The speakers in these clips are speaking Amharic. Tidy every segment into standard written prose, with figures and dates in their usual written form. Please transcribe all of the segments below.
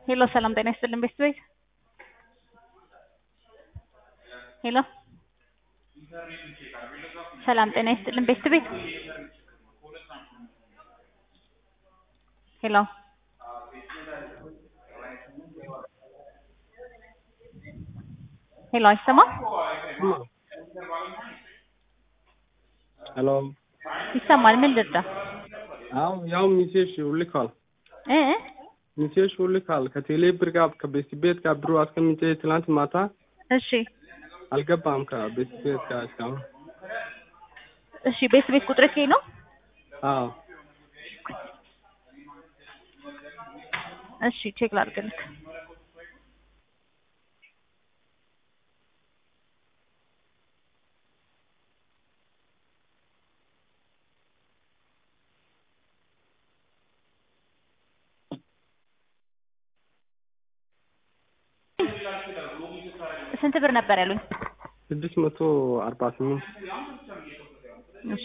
ሄሎ ሰላም ጤና ይስጥልን ቤተሰብ ሄሎ ሰላም ጤና ይስጥልን ቤተሰብ ሄሎ ሄሎ አይሰማም ሄሎ ይሰማል ምን ልርዳ ያው ሚሴሽ ልካል ሚሴሽ ልካል ከቴሌ ብር ጋር ከቤት ቤት ጋር ብሩ አስቀምጬ ትላንት ማታ እሺ አልገባም ከቤት ቤት ጋር እስካሁን እሺ ቤት ቁጥር ከይ ነው አዎ እሺ ቼክ ላድርግልክ ስንት ብር ነበር ያሉኝ 648 እሺ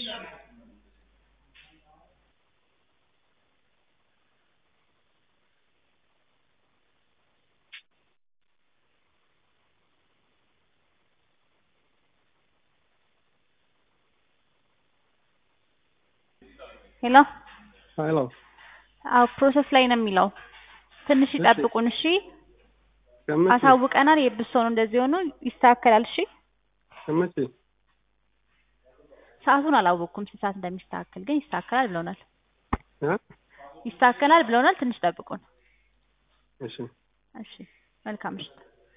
ሄሎ ሄሎ ፕሮሰስ ላይ ነው የሚለው ትንሽ ይጠብቁን እሺ አሳውቀናል የብሶ ነው እንደዚህ ሆኖ ይስተካከላል እሺ ከመቼ ሰዓቱን አላወቅኩም ስንት ሰዓት እንደሚስተካከል ግን ይስተካከላል ብለውናል ይስተካከላል ብለውናል ትንሽ ጠብቁን እሺ እሺ መልካም እሺ